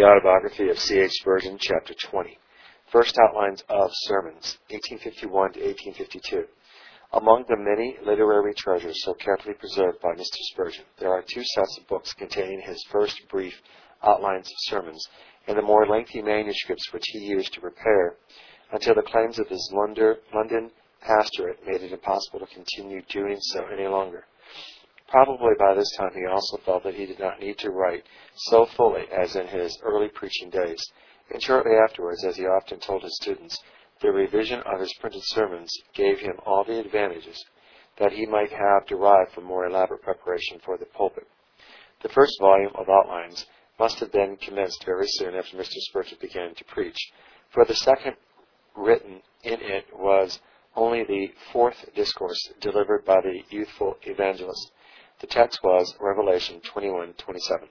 The Autobiography of C.H. Spurgeon, Chapter 20. First Outlines of Sermons, 1851 to 1852. Among the many literary treasures so carefully preserved by Mr. Spurgeon, there are two sets of books containing his first brief outlines of sermons, and the more lengthy manuscripts which he used to prepare until the claims of his London pastorate made it impossible to continue doing so any longer. Probably by this time he also felt that he did not need to write so fully as in his early preaching days, and shortly afterwards, as he often told his students, the revision of his printed sermons gave him all the advantages that he might have derived from more elaborate preparation for the pulpit. The first volume of outlines must have been commenced very soon after Mr. Spurgeon began to preach, for the second written in it was only the fourth discourse delivered by the youthful evangelist. The text was Revelation 21:27,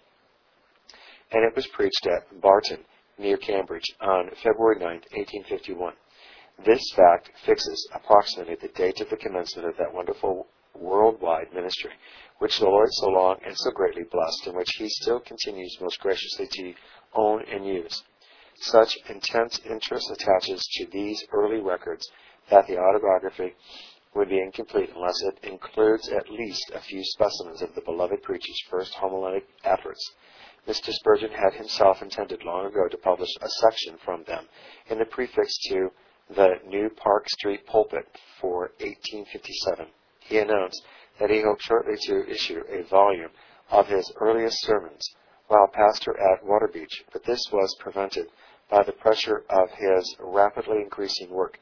and it was preached at Barton, near Cambridge, on February 9, 1851. This fact fixes approximately the date of the commencement of that wonderful worldwide ministry, which the Lord so long and so greatly blessed, and which He still continues most graciously to own and use. Such intense interest attaches to these early records that the autobiography would be incomplete unless it includes at least a few specimens of the beloved preacher's first homiletic efforts. Mr. Spurgeon had himself intended long ago to publish a section from them in the prefix to the New Park Street Pulpit for 1857. He announced that he hoped shortly to issue a volume of his earliest sermons while pastor at Waterbeach, but this was prevented by the pressure of his rapidly increasing work.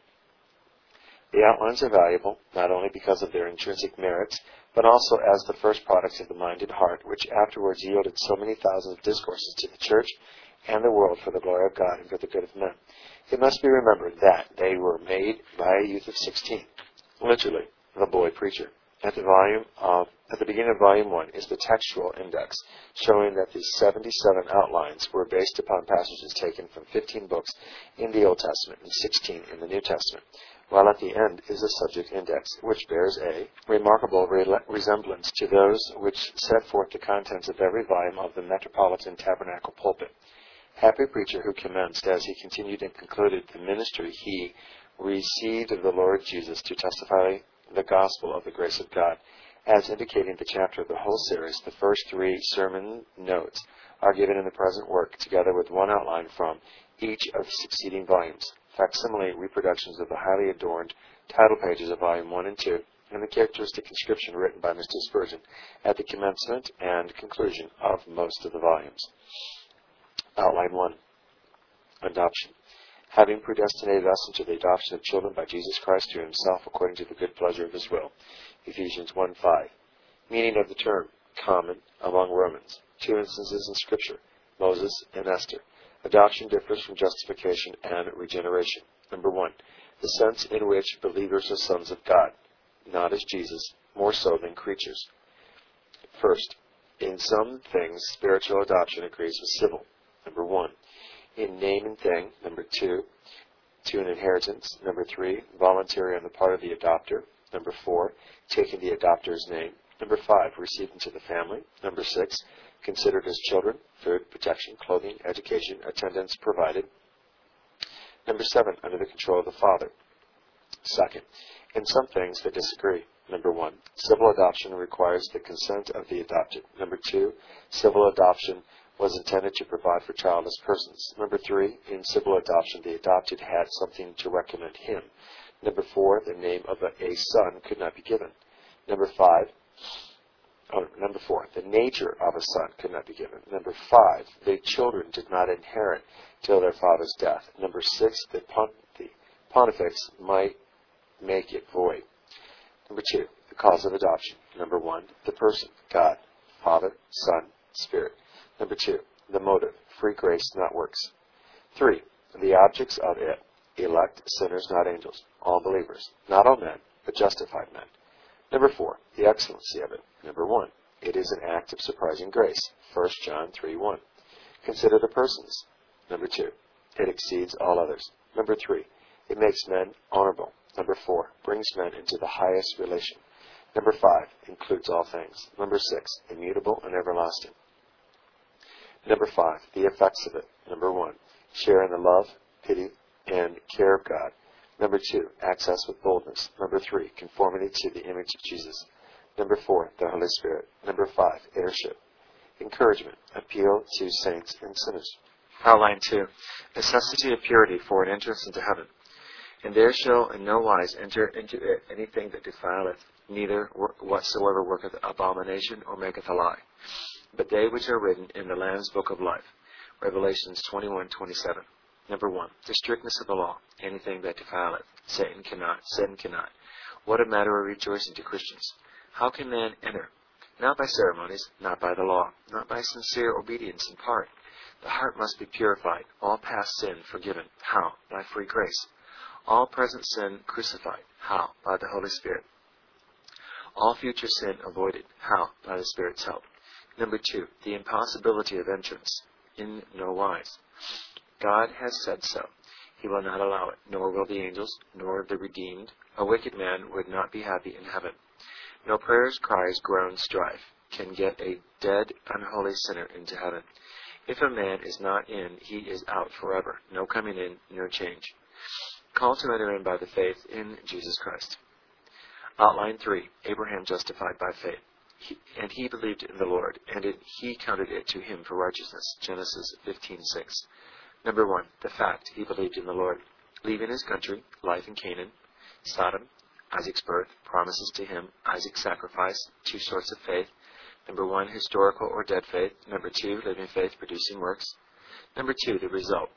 The outlines are valuable, not only because of their intrinsic merits, but also as the first products of the mind and heart, which afterwards yielded so many thousands of discourses to the church and the world for the glory of God and for the good of men. It must be remembered that they were made by a youth of 16, literally, the boy preacher. At the beginning of Volume 1 is the textual index, showing that the 77 outlines were based upon passages taken from 15 books in the Old Testament and 16 in the New Testament, while at the end is a subject index, which bears a remarkable resemblance to those which set forth the contents of every volume of the Metropolitan Tabernacle Pulpit. Happy preacher who commenced, as he continued and concluded the ministry he received of the Lord Jesus to testify the gospel of the grace of God. As indicating the chapter of the whole series, the first three sermon notes are given in the present work, together with one outline from each of succeeding volumes, facsimile reproductions of the highly adorned title pages of Volume 1 and 2, and the characteristic inscription written by Mr. Spurgeon at the commencement and conclusion of most of the volumes. Outline 1. Adoption. Having predestinated us into the adoption of children by Jesus Christ to Himself according to the good pleasure of His will. Ephesians 1:5. Meaning of the term, common among Romans. Two instances in Scripture, Moses and Esther. Adoption differs from justification and regeneration. Number 1. The sense in which believers are sons of God, not as Jesus, more so than creatures. First, in some things, spiritual adoption agrees with civil. Number 1. In name and thing. Number 2. To an inheritance. Number 3. Voluntary on the part of the adopter. Number 4. Taking the adopter's name. Number 5. Received into the family. Number 6. Considered as children. Food, protection, clothing, education, attendance provided. Number 7. Under the control of the father. Second, in some things they disagree. Number 1. Civil adoption requires the consent of the adopted. Number 2. Civil adoption was intended to provide for childless persons. Number 3, in civil adoption, the adopted had something to recommend him. Number 4, the name of a son could not be given. Number 4, the nature of a son could not be given. Number 5, the children did not inherit till their father's death. Number 6, the pontifex might make it void. Number 2, the cause of adoption. Number 1, the person, God, Father, Son, Spirit. Number 2, the motive, free grace, not works. 3, the objects of it, elect sinners, not angels, all believers, not all men, but justified men. Number 4, the excellency of it. Number 1, it is an act of surprising grace, 1 John 3:1. Consider the persons. Number 2, it exceeds all others. Number 3, it makes men honorable. Number 4, brings men into the highest relation. Number 5, includes all things. Number 6, immutable and everlasting. Number 5, the effects of it. Number 1, share in the love, pity, and care of God. Number 2, access with boldness. Number 3, conformity to the image of Jesus. Number 4, the Holy Spirit. Number 5, heirship. Encouragement, appeal to saints and sinners. Outline 2, necessity of purity for an entrance into heaven. And there shall in no wise enter into it anything that defileth, neither whatsoever worketh abomination or maketh a lie, but they which are written in the Lamb's book of life. Revelations 21:27. Number 1, the strictness of the law. Anything that defileth, sin cannot. What a matter of rejoicing to Christians. How can man enter? Not by ceremonies, not by the law, not by sincere obedience in part. The heart must be purified, all past sin forgiven. How? By free grace. All present sin crucified. How? By the Holy Spirit. All future sin avoided. How? By the Spirit's help. Number 2, the impossibility of entrance. In no wise. God has said so. He will not allow it, nor will the angels, nor the redeemed. A wicked man would not be happy in heaven. No prayers, cries, groans, strife can get a dead, unholy sinner into heaven. If a man is not in, he is out forever. No coming in, no change. Call to enter in by the faith in Jesus Christ. Outline 3, Abraham justified by faith. And he believed in the Lord, and he counted it to him for righteousness. Genesis 15:6. Number 1, the fact he believed in the Lord. Leaving his country, life in Canaan, Sodom, Isaac's birth, promises to him, Isaac's sacrifice, 2 sorts of faith. Number 1, historical or dead faith. Number 2, living faith producing works. Number 2, the result.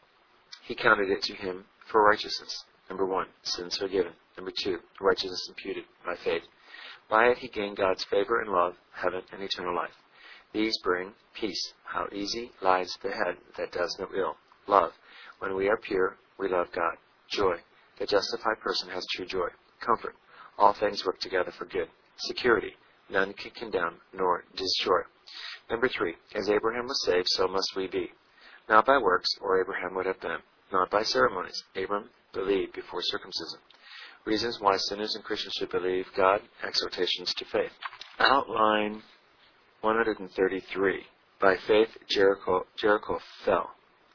He counted it to him for righteousness. Number 1, sins forgiven. Number 2, righteousness imputed by faith. By it he gained God's favor and love, heaven and eternal life. These bring peace. How easy lies the head that does no ill. Love. When we are pure, we love God. Joy. The justified person has true joy. Comfort. All things work together for good. Security. None can condemn nor destroy. Number 3, as Abraham was saved, so must we be. Not by works, or Abraham would have been. Not by ceremonies. Abraham believed before circumcision. Reasons why sinners and Christians should believe God. Exhortations to faith. Outline 133. By faith, Jericho fell.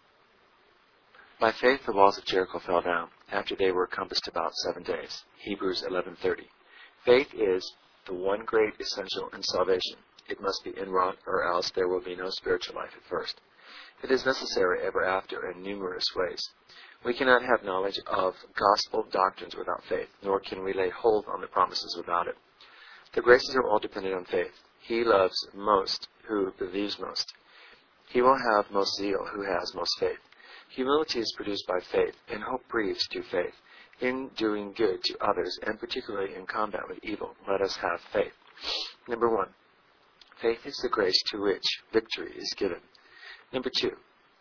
By faith, the walls of Jericho fell down, after they were compassed about 7 days. Hebrews 11:30. Faith is the one great essential in salvation. It must be inwrought, or else there will be no spiritual life at first. It is necessary ever after in numerous ways. We cannot have knowledge of gospel doctrines without faith, nor can we lay hold on the promises without it. The graces are all dependent on faith. He loves most who believes most. He will have most zeal who has most faith. Humility is produced by faith, and hope breathes through faith. In doing good to others, and particularly in combat with evil, let us have faith. Number 1, faith is the grace to which victory is given. Number 2,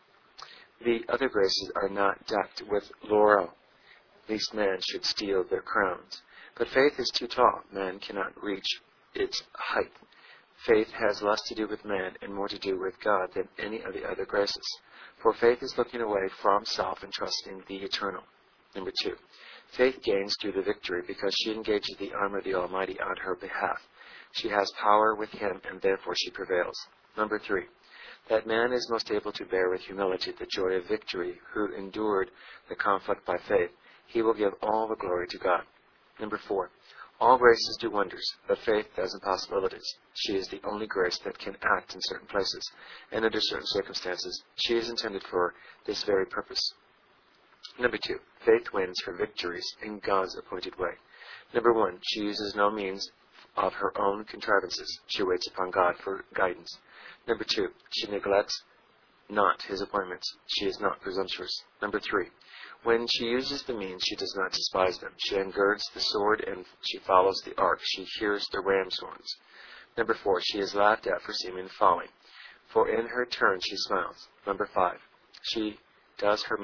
the other graces are not decked with laurel, lest man should steal their crowns. But faith is too tall. Man cannot reach its height. Faith has less to do with man and more to do with God than any of the other graces. For faith is looking away from self and trusting the eternal. Number 2, faith gains through the victory because she engages the arm of the Almighty on her behalf. She has power with him, and therefore she prevails. Number 3, that man is most able to bear with humility the joy of victory, who endured the conflict by faith. He will give all the glory to God. Number 4, all graces do wonders, but faith does impossibilities. She is the only grace that can act in certain places, and under certain circumstances. She is intended for this very purpose. Number 2, faith wins her victories in God's appointed way. Number 1, she uses no means of her own contrivances. She waits upon God for guidance. Number 2, she neglects not his appointments. She is not presumptuous. Number 3, when she uses the means, she does not despise them. She ungirds the sword and she follows the ark. She hears the ram's horns. Number 4, she is laughed at for seeming folly, for in her turn she smiles. Number 5, she does her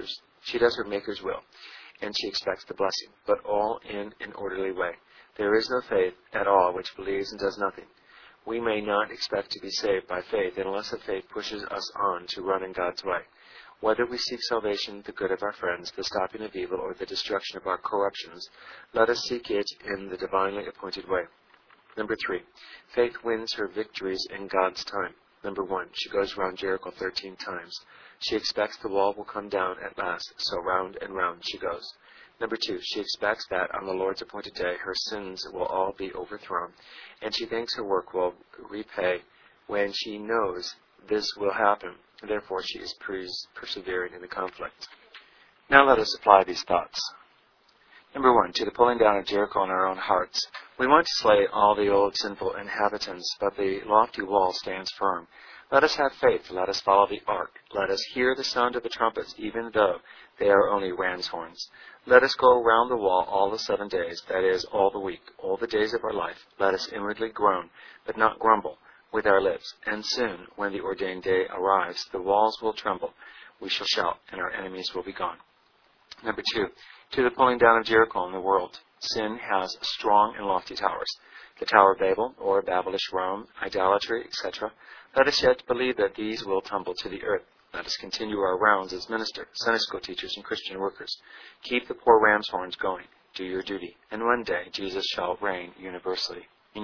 Maker's will, and she expects the blessing, but all in an orderly way. There is no faith at all which believes and does nothing. We may not expect to be saved by faith unless the faith pushes us on to run in God's way. Whether we seek salvation, the good of our friends, the stopping of evil, or the destruction of our corruptions, let us seek it in the divinely appointed way. Number 3, faith wins her victories in God's time. Number 1, she goes around Jericho 13 times. She expects the wall will come down at last, so round and round she goes. Number 2, she expects that on the Lord's appointed day her sins will all be overthrown, and she thinks her work will repay when she knows this will happen. Therefore she is persevering in the conflict. Now let us apply these thoughts. Number 1, to the pulling down of Jericho in our own hearts. We want to slay all the old sinful inhabitants, but the lofty wall stands firm. Let us have faith. Let us follow the ark. Let us hear the sound of the trumpets, even though they are only ram's horns. Let us go round the wall all the 7 days, that is, all the week, all the days of our life. Let us inwardly groan, but not grumble, with our lips. And soon, when the ordained day arrives, the walls will tremble. We shall shout, and our enemies will be gone. Number 2, to the pulling down of Jericho in the world. Sin has strong and lofty towers. The Tower of Babel, or Babelish Rome, idolatry, etc. Let us yet believe that these will tumble to the earth. Let us continue our rounds as ministers, Sunday school teachers, and Christian workers. Keep the poor ram's horns going. Do your duty. And one day Jesus shall reign universally.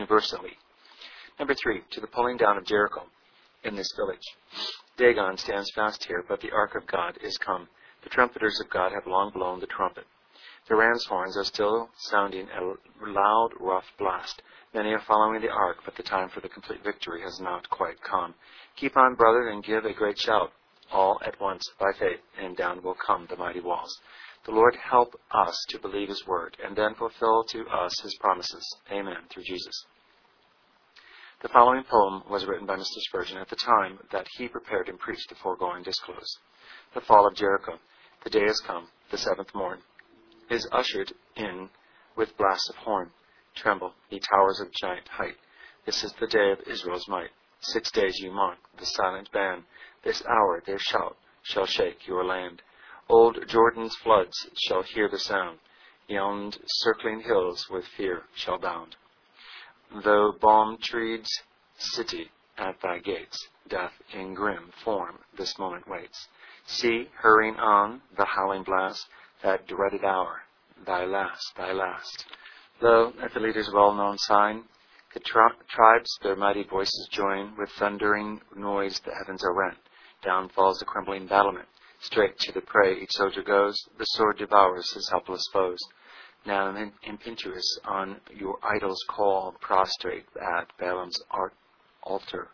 Number 3, to the pulling down of Jericho in this village. Dagon stands fast here, but the ark of God is come. The trumpeters of God have long blown the trumpet. The ram's horns are still sounding a loud, rough blast. Many are following the ark, but the time for the complete victory has not quite come. Keep on, brother, and give a great shout, all at once, by faith, and down will come the mighty walls. The Lord help us to believe His word, and then fulfill to us His promises. Amen, through Jesus. The following poem was written by Mr. Spurgeon at the time that he prepared and preached the foregoing discourse. The fall of Jericho. The day has come, the 7th morn is ushered in with blasts of horn. Tremble, ye towers of giant height. This is the day of Israel's might. 6 days you mark the silent band. This hour their shout shall shake your land. Old Jordan's floods shall hear the sound. Yond circling hills with fear shall bound. Though balm-treed city at thy gates, death in grim form this moment waits. See, hurrying on the howling blast, that dreaded hour, thy last, thy last. Lo, at the leader's well-known sign, the tribes their mighty voices join, with thundering noise the heavens are rent. Down falls the crumbling battlement. Straight to the prey each soldier goes, the sword devours his helpless foes. Now impetuous on your idol's call, prostrate at Baalam's altar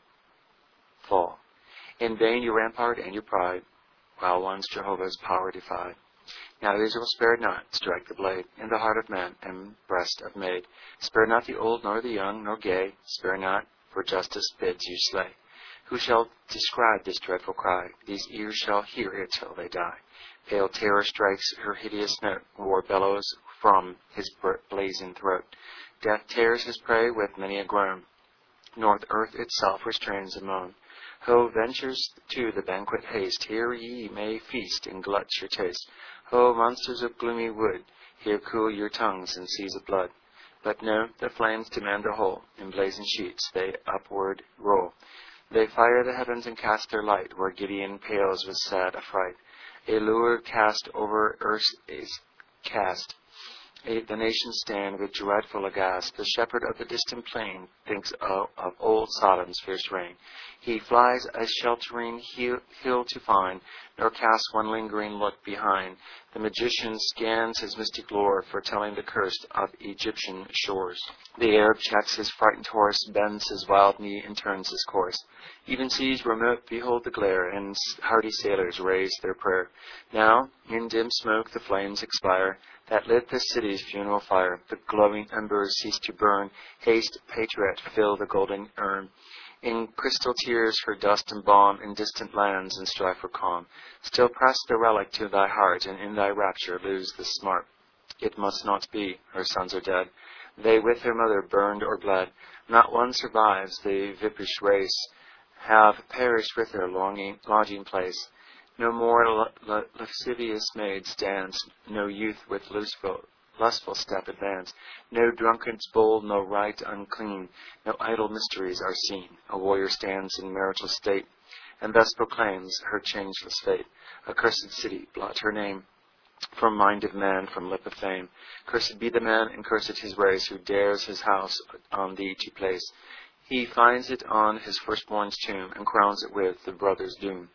fall. In vain your rampart and your pride, while once Jehovah's power defied. Now Israel spared not, strike the blade in the heart of man and breast of maid. Spare not the old, nor the young, nor gay. Spare not, for justice bids you slay. Who shall describe this dreadful cry? These ears shall hear it till they die. Pale terror strikes her hideous note. War bellows from his blazing throat. Death tears his prey with many a groan. North earth itself restrains a moan. Ho, ventures to the banquet haste. Here ye may feast and glut your taste. Ho, monsters of gloomy wood, here cool your tongues in seas of blood. But no, the flames demand the whole. In blazing sheets they upward roll. They fire the heavens and cast their light, where Gideon pales with sad affright. A lure cast over earth is cast. The nations stand with dreadful aghast. The shepherd of the distant plain thinks of old Sodom's fierce reign. He flies a sheltering hill to find, nor casts one lingering look behind. The magician scans his mystic lore, foretelling the curse of Egyptian shores. The Arab checks his frightened horse, bends his wild knee, and turns his course. Even seas remote behold the glare, and hardy sailors raise their prayer. Now, in dim smoke the flames expire, that lit the city's funeral fire. The glowing embers cease to burn. Haste, patriot, fill the golden urn. In crystal tears her dust embalm in distant lands and strive for calm. Still press the relic to thy heart, and in thy rapture lose the smart. It must not be, her sons are dead. They with their mother burned or bled. Not one survives, the viperish race have perished with their lodging place. No more lascivious maids dance, no youth with lustful step advance, no drunkards bold, no rite unclean, no idle mysteries are seen. A warrior stands in marital state, and thus proclaims her changeless fate. Accursed city, blot her name from mind of man, from lip of fame. Cursed be the man, and cursed his race, who dares his house on thee to place. He finds it on his firstborn's tomb, and crowns it with the brother's doom.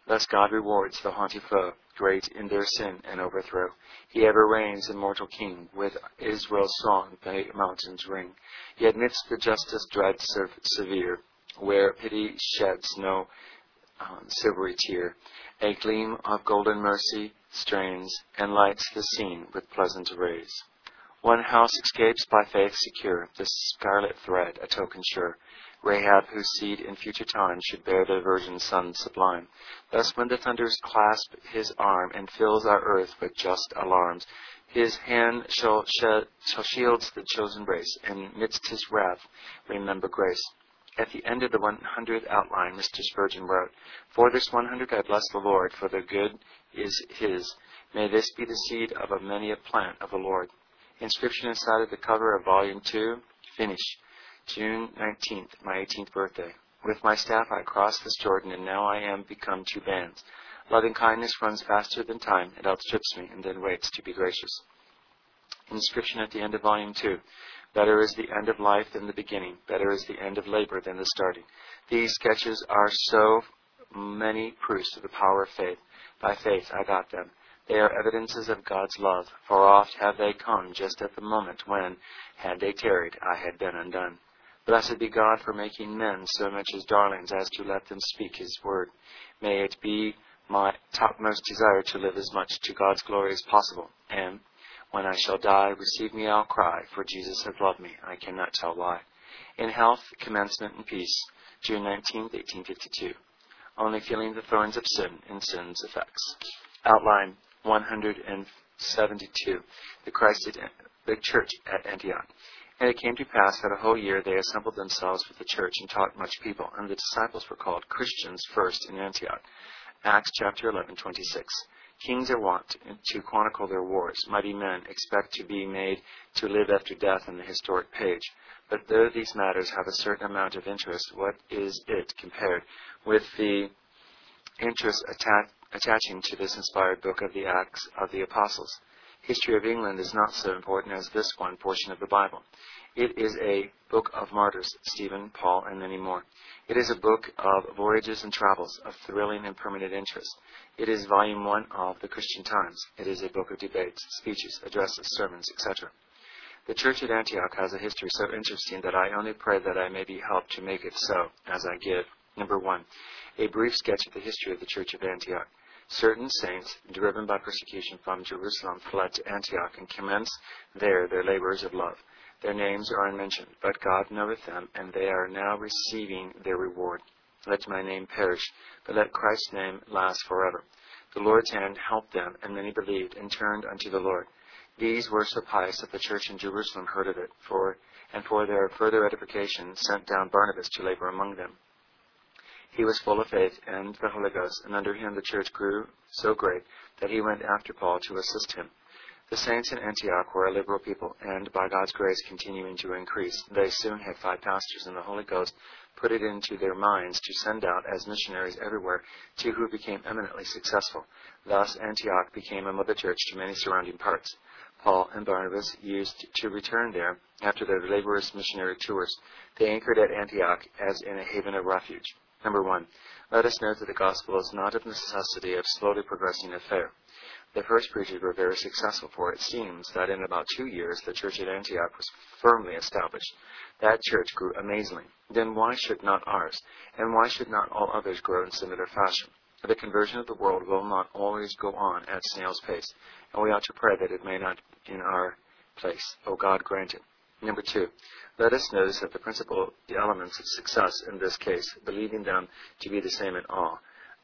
Thus God rewards the haughty foe, great in their sin and overthrow. He ever reigns, immortal King, with Israel's song the mountains ring. Yet midst the justice dread severe, where pity sheds no silvery tear, a gleam of golden mercy strains, and lights the scene with pleasant rays. One house escapes by faith secure, the scarlet thread a token sure. Rahab, whose seed in future time should bear the virgin Son sublime. Thus when the thunders clasp his arm, and fills our earth with just alarms, his hand shall shields the chosen race, and midst his wrath remember grace. At the end of the 100th outline, Mr. Spurgeon wrote, "For this 100 I bless the Lord, for the good is his. May this be the seed of a many a plant of the Lord." Inscription inside of the cover of Volume 2, finish, June 19th, my 18th birthday. With my staff I crossed this Jordan, and now I am become two bands. Loving kindness runs faster than time, it outstrips me, and then waits to be gracious. Inscription at the end of Volume 2. Better is the end of life than the beginning. Better is the end of labor than the starting. These sketches are so many proofs of the power of faith. By faith I got them. They are evidences of God's love, for oft have they come just at the moment when, had they tarried, I had been undone. Blessed be God for making men so much his darlings as to let them speak his word. May it be my topmost desire to live as much to God's glory as possible, and when I shall die, receive me, I'll cry, for Jesus hath loved me, I cannot tell why. In health, commencement, and peace, June 19th, 1852. Only feeling the thorns of sin and sin's effects. Outline 172. The Church at Antioch. And it came to pass that a whole year they assembled themselves with the church and taught much people, and the disciples were called Christians first in Antioch. Acts chapter 11:26. Kings are wont to chronicle their wars. Mighty men expect to be made to live after death in the historic page. But though these matters have a certain amount of interest, what is it compared with the interest attaching to this inspired book of the Acts of the Apostles? History of England is not so important as this one portion of the Bible. It is a book of martyrs, Stephen, Paul, and many more. It is a book of voyages and travels, of thrilling and permanent interest. It is volume 1 of the Christian Times. It is a book of debates, speeches, addresses, sermons, etc. The church at Antioch has a history so interesting that I only pray that I may be helped to make it so, as I give. Number 1, a brief sketch of the history of the church of Antioch. Certain saints, driven by persecution from Jerusalem, fled to Antioch and commenced there their labors of love. Their names are unmentioned, but God knoweth them, and they are now receiving their reward. Let my name perish, but let Christ's name last forever. The Lord's hand helped them, and many believed and turned unto the Lord. These were so pious that the church in Jerusalem heard of it, and for their further edification sent down Barnabas to labor among them. He was full of faith and the Holy Ghost, and under him the church grew so great that he went after Paul to assist him. The saints in Antioch were a liberal people, and by God's grace continuing to increase, they soon had 5 pastors, and the Holy Ghost put it into their minds to send out as missionaries everywhere, 2 who became eminently successful. Thus Antioch became a mother church to many surrounding parts. Paul and Barnabas used to return there after their laborious missionary tours. They anchored at Antioch as in a haven of refuge. Number 1, let us note that the gospel is not of necessity a slowly progressing affair. The first preachers were very successful, for it seems that in about 2 years the church at Antioch was firmly established. That church grew amazingly. Then why should not ours? And why should not all others grow in similar fashion? The conversion of the world will not always go on at snail's pace, and we ought to pray that it may not in our place. O God, grant it. Number 2, let us notice that the elements of success in this case, believing them to be the same in all.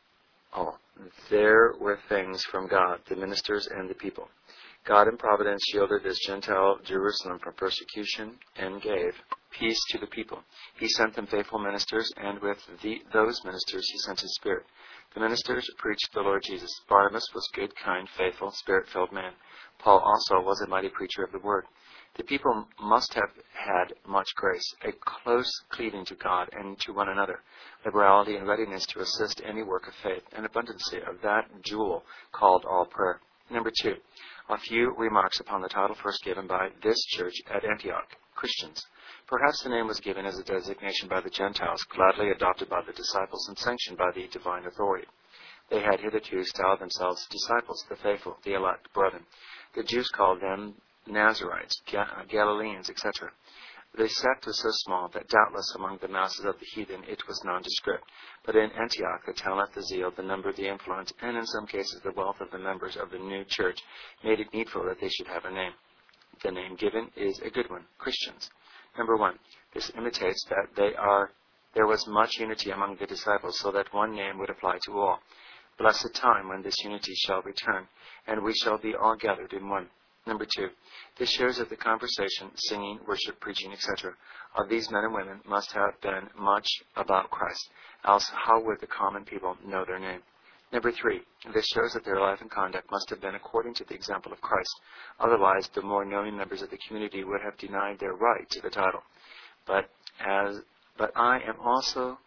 There were things from God, the ministers, and the people. God in providence shielded this Gentile Jerusalem from persecution and gave peace to the people. He sent them faithful ministers, and with those ministers he sent his Spirit. The ministers preached the Lord Jesus. Barnabas was good, kind, faithful, Spirit-filled man. Paul also was a mighty preacher of the word. The people must have had much grace, a close cleaving to God and to one another, liberality and readiness to assist any work of faith, and abundancy of that jewel called all prayer. Number 2, a few remarks upon the title first given by this church at Antioch, Christians. Perhaps the name was given as a designation by the Gentiles, gladly adopted by the disciples and sanctioned by the divine authority. They had hitherto styled themselves disciples, the faithful, the elect brethren. The Jews called them Nazarites, Galileans, etc. The sect was so small that doubtless among the masses of the heathen it was nondescript. But in Antioch, the talent, the zeal, the number, the influence, and in some cases the wealth of the members of the new church made it needful that they should have a name. The name given is a good one, Christians. Number 1, this imitates that there was much unity among the disciples, so that one name would apply to all. Blessed time when this unity shall return, and we shall be all gathered in one. Number 2, this shows that the conversation, singing, worship, preaching, etc., of these men and women must have been much about Christ, else how would the common people know their name? Number 3, this shows that their life and conduct must have been according to the example of Christ. Otherwise, the more knowing members of the community would have denied their right to the title. But I also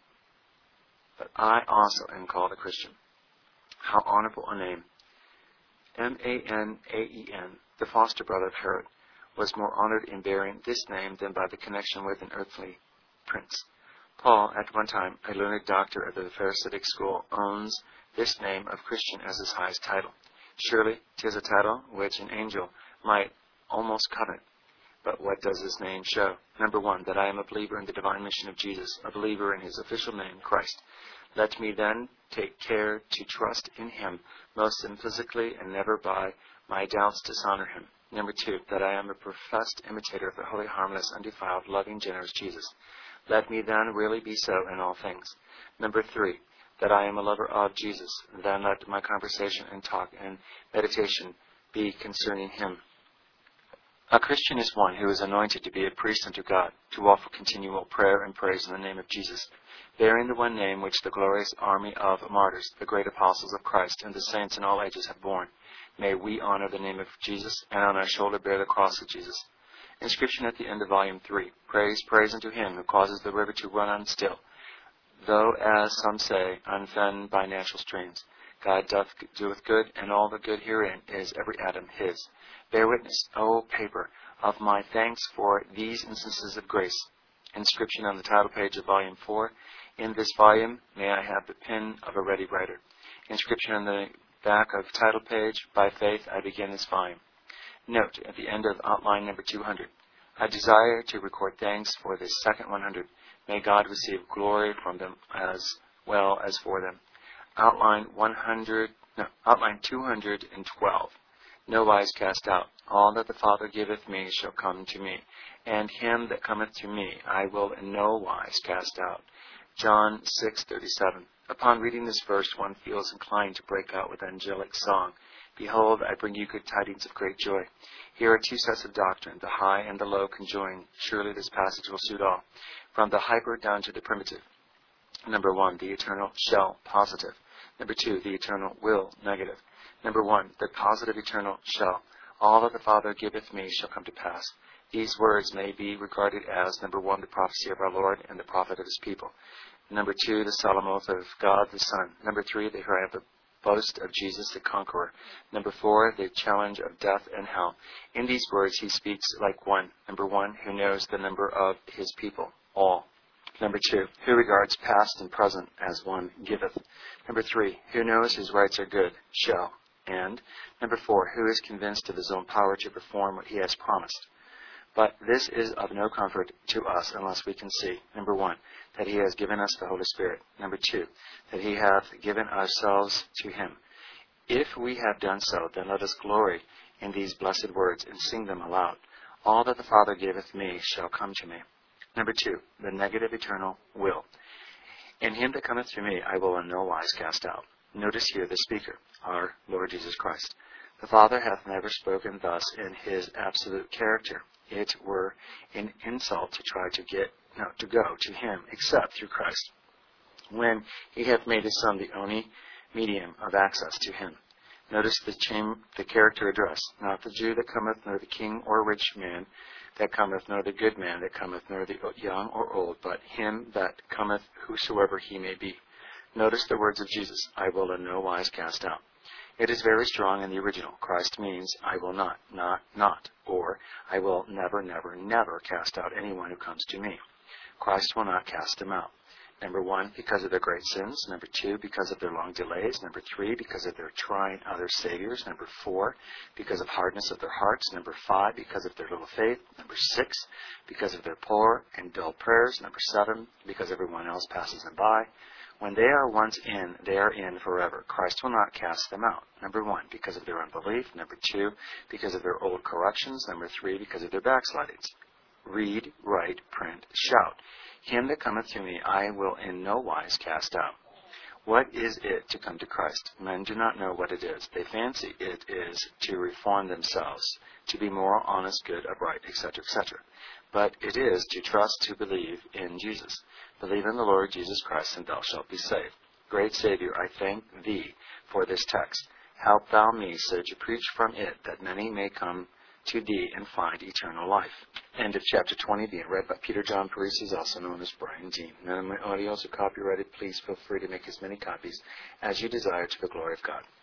am called a Christian. How honorable a name. Manaen, the foster brother of Herod, was more honored in bearing this name than by the connection with an earthly prince. Paul, at one time a learned doctor of the Pharisaic school, owns this name of Christian as his highest title. Surely 'tis a title which an angel might almost covet. But what does this name show? Number 1, that I am a believer in the divine mission of Jesus, a believer in his official name, Christ. Let me then take care to trust in him most implicitly and never by my doubts dishonor him. Number 2, that I am a professed imitator of the holy, harmless, undefiled, loving, generous Jesus. Let me then really be so in all things. Number 3, that I am a lover of Jesus. Then let my conversation and talk and meditation be concerning him. A Christian is one who is anointed to be a priest unto God, to offer continual prayer and praise in the name of Jesus, bearing the one name which the glorious army of martyrs, the great apostles of Christ, and the saints in all ages have borne. May we honor the name of Jesus, and on our shoulder bear the cross of Jesus. Inscription at the end of volume 3. Praise, praise unto him who causes the river to run on still, though, as some say, unfed by natural streams. God doeth good, and all the good herein is every atom his. Bear witness, O paper, of my thanks for these instances of grace. Inscription on the title page of volume 4. In this volume, may I have the pen of a ready writer. Inscription on the back of title page, by faith I begin this volume. Note, at the end of outline number 200, I desire to record thanks for this second 100. May God receive glory from them as well as for them. Outline 212. No wise cast out. All that the Father giveth me shall come to me, and him that cometh to me I will in no wise cast out. John 6:37. Upon reading this verse, one feels inclined to break out with angelic song. Behold, I bring you good tidings of great joy. Here are 2 sets of doctrine, the high and the low conjoined. Surely this passage will suit all, from the hyper down to the primitive. Number 1, the eternal shall, positive. Number 2, the eternal will, negative. Number 1, the positive eternal shall. All that the Father giveth me shall come to pass. These words may be regarded as, number 1, the prophecy of our Lord and the prophet of his people. Number 2, the solemn oath of God the Son. Number 3, the hereafter boast of Jesus the conqueror. Number 4, the challenge of death and hell. In these words he speaks like one. Number 1, who knows the number of his people, all. Number 2, who regards past and present as one giveth. Number 3, who knows his rights are good, shall. And number 4, who is convinced of his own power to perform what he has promised. But this is of no comfort to us unless we can see, number 1, that he has given us the Holy Spirit. Number 2, that he hath given ourselves to him. If we have done so, then let us glory in these blessed words and sing them aloud. All that the Father giveth me shall come to me. Number 2, the negative eternal will. In him that cometh to me I will in no wise cast out. Notice here the speaker, our Lord Jesus Christ. The Father hath never spoken thus in his absolute character. It were an insult to try to go to him except through Christ, when he hath made his Son the only medium of access to him. Notice the character address, not the Jew that cometh, nor the king or rich man that cometh, nor the good man that cometh, nor the young or old, but him that cometh, whosoever he may be. Notice the words of Jesus, I will in no wise cast out. It is very strong in the original. Christ means, I will not, or I will never, never, never cast out anyone who comes to me. Christ will not cast him out. Number 1, because of their great sins. Number 2, because of their long delays. Number 3, because of their trying other saviors. Number 4, because of hardness of their hearts. Number 5, because of their little faith. Number 6, because of their poor and dull prayers. Number 7, because everyone else passes them by. When they are once in, they are in forever. Christ will not cast them out. Number 1, because of their unbelief. Number 2, because of their old corruptions. Number 3, because of their backslidings. Read, write, print, shout. Him that cometh to me I will in no wise cast out. What is it to come to Christ? Men do not know what it is. They fancy it is to reform themselves, to be moral, honest, good, upright, etc., etc. But it is to trust, to believe in Jesus. Believe in the Lord Jesus Christ, and thou shalt be saved. Great Savior, I thank thee for this text. Help thou me so to preach from it, that many may come to thee and find eternal life. End of chapter 20, being read by Peter John Parisi, also known as Brian Dean. None of my audios are copyrighted. Please feel free to make as many copies as you desire to the glory of God.